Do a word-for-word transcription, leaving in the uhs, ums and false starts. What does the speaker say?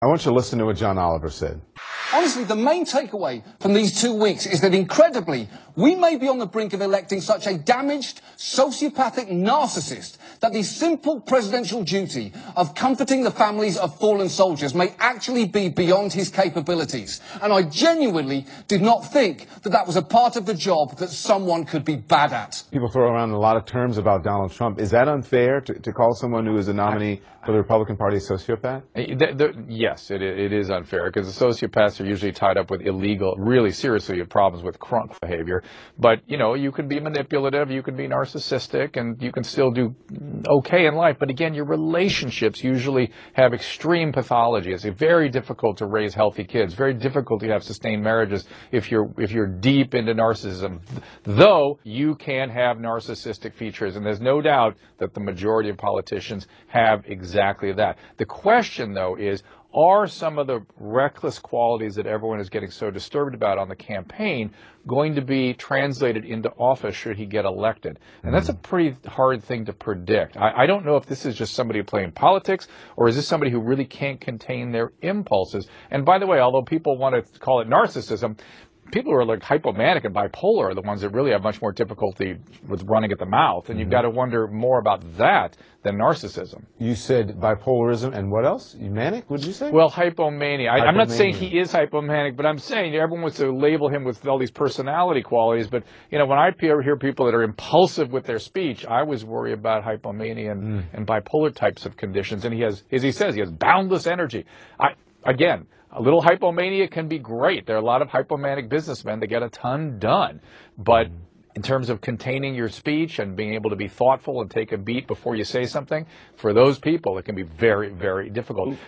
I want you to listen to what John Oliver said. Honestly, the main takeaway from these two weeks is that, incredibly, we may be on the brink of electing such a damaged, sociopathic narcissist that the simple presidential duty of comforting the families of fallen soldiers may actually be beyond his capabilities. And I genuinely did not think that that was a part of the job that someone could be bad at. People throw around a lot of terms about Donald Trump. Is that unfair to, to call someone who is a nominee for the Republican Party a sociopath? The, the, yes, it, it is unfair, because the sociopaths are usually tied up with illegal, really seriously problems with crunk behavior. But, you know, you can be manipulative, you can be narcissistic, and you can still do okay in life. But again, your relationships usually have extreme pathology. It's very difficult to raise healthy kids, very difficult to have sustained marriages if you're, if you're deep into narcissism. Though you can have narcissistic features, and there's no doubt that the majority of politicians have exactly that. The question, though, is, are some of the reckless qualities that everyone is getting so disturbed about on the campaign going to be translated into office should he get elected? And that's a pretty hard thing to predict. I, I don't know if this is just somebody playing politics, or is this somebody who really can't contain their impulses. And by the way, although people want to call it narcissism, people who are like hypomanic and bipolar are the ones that really have much more difficulty with running at the mouth. And you've got to wonder more about that than narcissism. You said bipolarism, and what else? You manic, would you say? Well, hypomania. I, hypomania. I'm not saying he is hypomanic, but I'm saying everyone wants to label him with all these personality qualities. But, you know, when I hear people that are impulsive with their speech, I always worry about hypomania and, mm. and bipolar types of conditions. And he has, as he says, he has boundless energy. I, again, a little hypomania can be great. There are a lot of hypomanic businessmen that get a ton done. But in terms of containing your speech and being able to be thoughtful and take a beat before you say something, for those people, it can be very, very difficult.